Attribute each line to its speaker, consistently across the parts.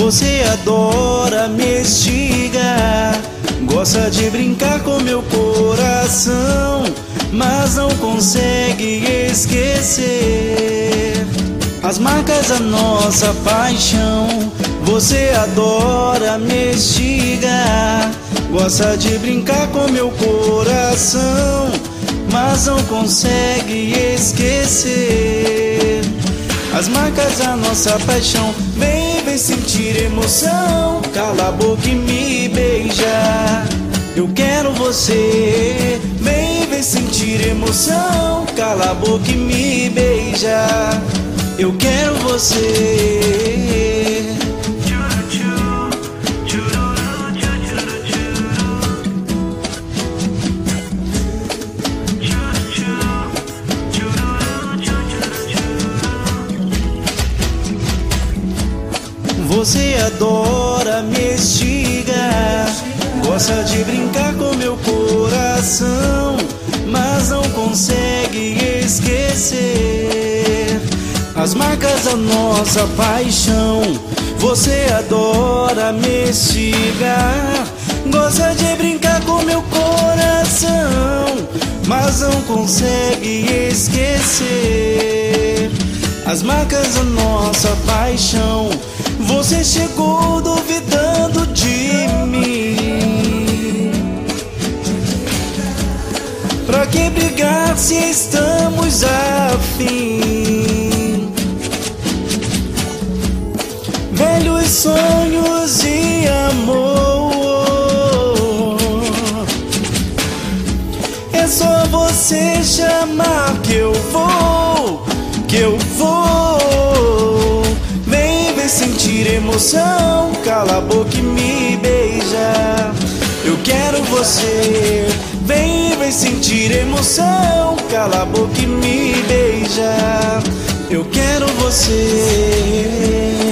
Speaker 1: Você adora me instigar, gosta de brincar com meu coração, mas não consegue esquecer as marcas da nossa paixão. Você adora me instigar, gosta de brincar com meu coração, mas não consegue esquecer as marcas da nossa paixão. Vem, vem sentir emoção, cala a boca e me beija. Eu quero você. Vem, vem sentir emoção, cala a boca e me beija. Eu quero você. Você adora me instigar, gosta de brincar com meu coração, mas não consegue esquecer as marcas da nossa paixão. Você adora me instigar, gosta de brincar com meu coração, mas não consegue esquecer as marcas da nossa paixão. Você chegou duvidando de mim, pra que brigar se estamos afim? Velhos sonhos e amor, é só você chamar que eu vou, que eu vou. Vem, vem sentir emoção, cala a boca e me beija. Eu quero você. Vem, vem sentir emoção, cala a boca e me beija. Eu quero você.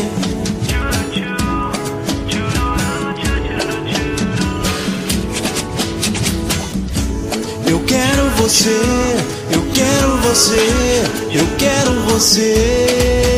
Speaker 1: Eu quero você, eu quero você, eu quero você.